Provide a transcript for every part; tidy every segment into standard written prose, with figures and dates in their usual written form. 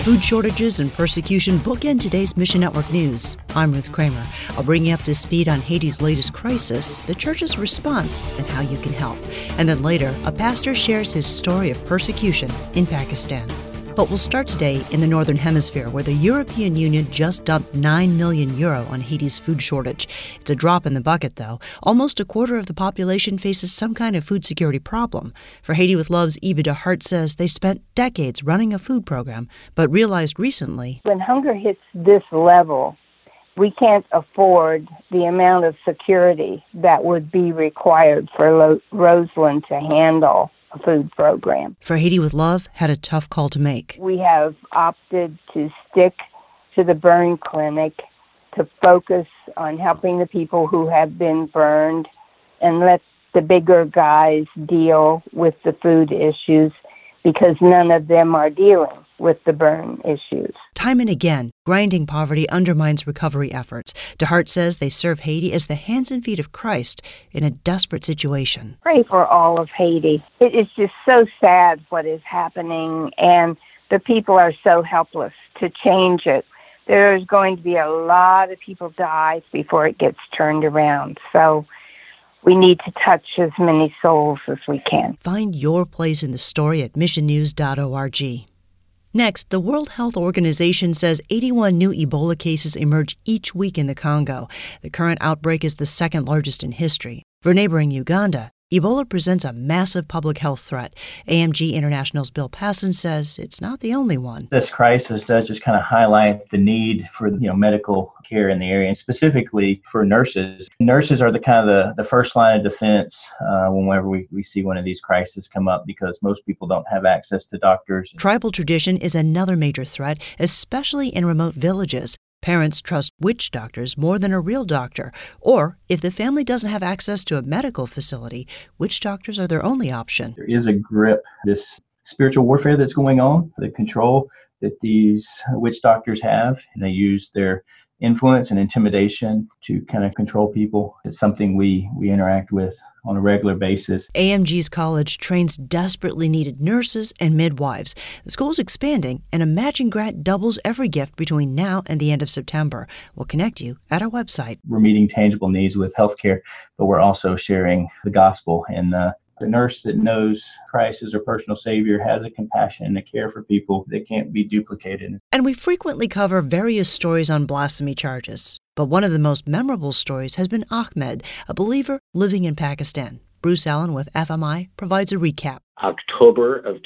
Food shortages and persecution bookend today's Mission Network news. I'm Ruth Kramer. I'll bring you up to speed on Haiti's latest crisis, the church's response, and how you can help. And then later, a pastor shares his story of persecution in Pakistan. But we'll start today in the Northern Hemisphere, where the European Union just dumped €9 million on Haiti's food shortage. It's a drop in the bucket, though. Almost a quarter of the population faces some kind of food security problem. For Haiti with Love's Eva DeHart says they spent decades running a food program, but realized recently, when hunger hits this level, we can't afford the amount of security that would be required for Roseland to handle food program. For Haiti with Love had a tough call to make. We have opted to stick to the burn clinic, to focus on helping the people who have been burned and let the bigger guys deal with the food issues, because none of them are dealing with the burn issues. Time and again, grinding poverty undermines recovery efforts. DeHart says they serve Haiti as the hands and feet of Christ in a desperate situation. Pray for all of Haiti. It is just so sad what is happening, and the people are so helpless to change it. There's going to be a lot of people die before it gets turned around. So we need to touch as many souls as we can. Find your place in the story at missionnews.org. Next, the World Health Organization says 81 new Ebola cases emerge each week in the Congo. The current outbreak is the second largest in history. For neighboring Uganda, Ebola presents a massive public health threat. AMG International's Bill Passon says it's not the only one. This crisis does just kind of highlight the need for medical care in the area, and specifically for nurses. Nurses are the first line of defense whenever we see one of these crises come up, because most people don't have access to doctors. Tribal tradition is another major threat, especially in remote villages. Parents trust witch doctors more than a real doctor. Or, if the family doesn't have access to a medical facility, witch doctors are their only option. There is a grip, this spiritual warfare that's going on, the control that these witch doctors have, and they use their influence and intimidation to kind of control people. It's something we interact with on a regular basis. AMG's college trains desperately needed nurses and midwives. The school's expanding, and a matching grant doubles every gift between now and the end of September. We'll connect you at our website. We're meeting tangible needs with healthcare, but we're also sharing the gospel. And the nurse that knows Christ as her personal Savior has a compassion and a care for people that can't be duplicated. And we frequently cover various stories on blasphemy charges. But one of the most memorable stories has been Ahmed, a believer living in Pakistan. Bruce Allen with FMI provides a recap. October of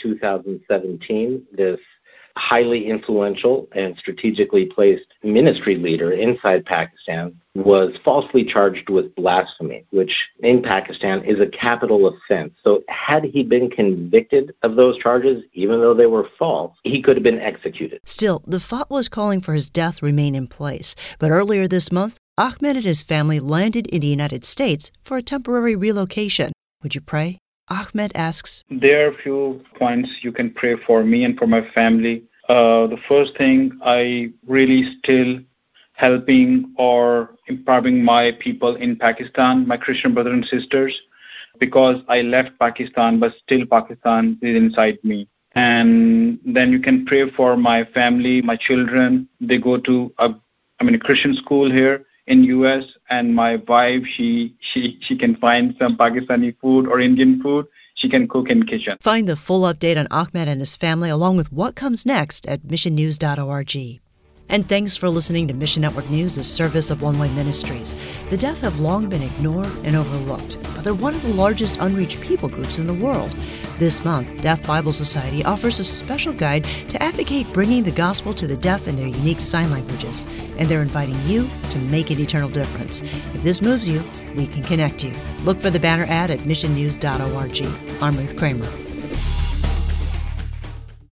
2017, this highly influential and strategically placed ministry leader inside Pakistan was falsely charged with blasphemy, which in Pakistan is a capital offense. So had he been convicted of those charges, even though they were false, he could have been executed. Still, the fatwas calling for his death remain in place. But earlier this month, Ahmed and his family landed in the United States for a temporary relocation. Would you pray? Ahmed asks, there are a few points you can pray for me and for my family. The first thing, I really still helping or empowering my people in Pakistan, my Christian brothers and sisters, because I left Pakistan, but still Pakistan is inside me. And then you can pray for my family, my children. They go to a Christian school here in US, and my wife, she can find some Pakistani food or Indian food. She can cook in kitchen. Find the full update on Ahmed and his family, along with what comes next, at missionnews.org. And thanks for listening to Mission Network News, a service of One Way Ministries. The deaf have long been ignored and overlooked, but they're one of the largest unreached people groups in the world. This month, Deaf Bible Society offers a special guide to advocate bringing the gospel to the deaf in their unique sign languages, and they're inviting you to make an eternal difference. If this moves you, we can connect you. Look for the banner ad at missionnews.org. I'm Ruth Kramer.